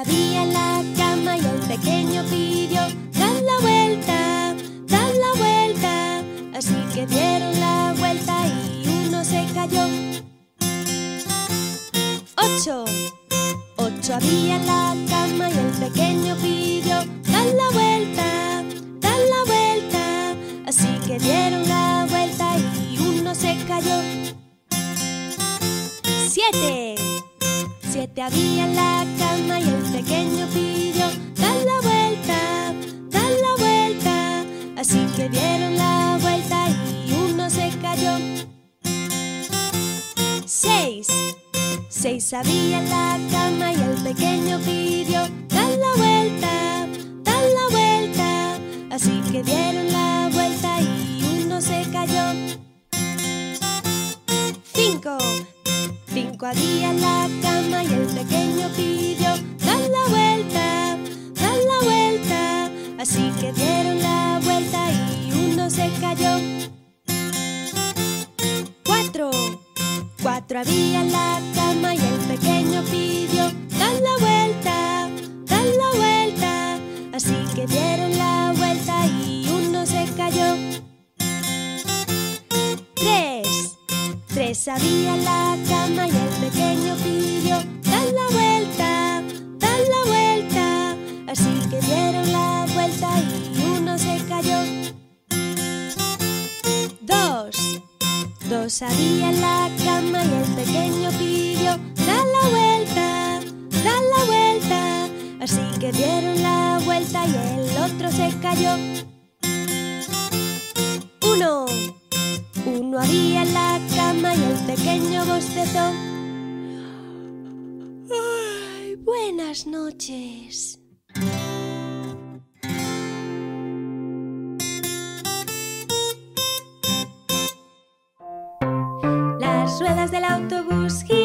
había en la cama y el pequeño pidió: ¡dan la vuelta! ¡Dan la vuelta! Así que dieron la vuelta y uno se cayó. 8 había en la cama y el pequeño pidió: ¡dan la vuelta! ¡Dan la vuelta! Así que dieron la vuelta y uno se cayó. 7 había en la cama y el pequeño pidió: ¡dan la vuelta! ¡Dan la vuelta! Así que dieron la vuelta y uno se cayó. 6 había en la cama y el pequeño pidió: ¡dan la vuelta! ¡Dan la vuelta! Así que dieron la vuelta y uno se cayó. 5 había en la cama y el pequeño pidió: ¡dan la vuelta! ¡Dan la vuelta! Así que dieron la vuelta y uno se cayó. 4 había en la cama y el pequeño pidió: ¡dan la vuelta! ¡Dan la vuelta! Así que dieron la vuelta y uno se cayó. 3 había en la cama y el pequeño pidió: ¡dan la vuelta! ¡Dan la vuelta! Así que dieron la vuelta y uno se cayó. 2 había en la cama y el pequeño pidió: ¡dan la vuelta! ¡Dan la vuelta! Así que dieron la vuelta y el otro se cayó. 1 había en la cama y el pequeño bostezó: ¡ay, buenas noches! Las ruedas del autobús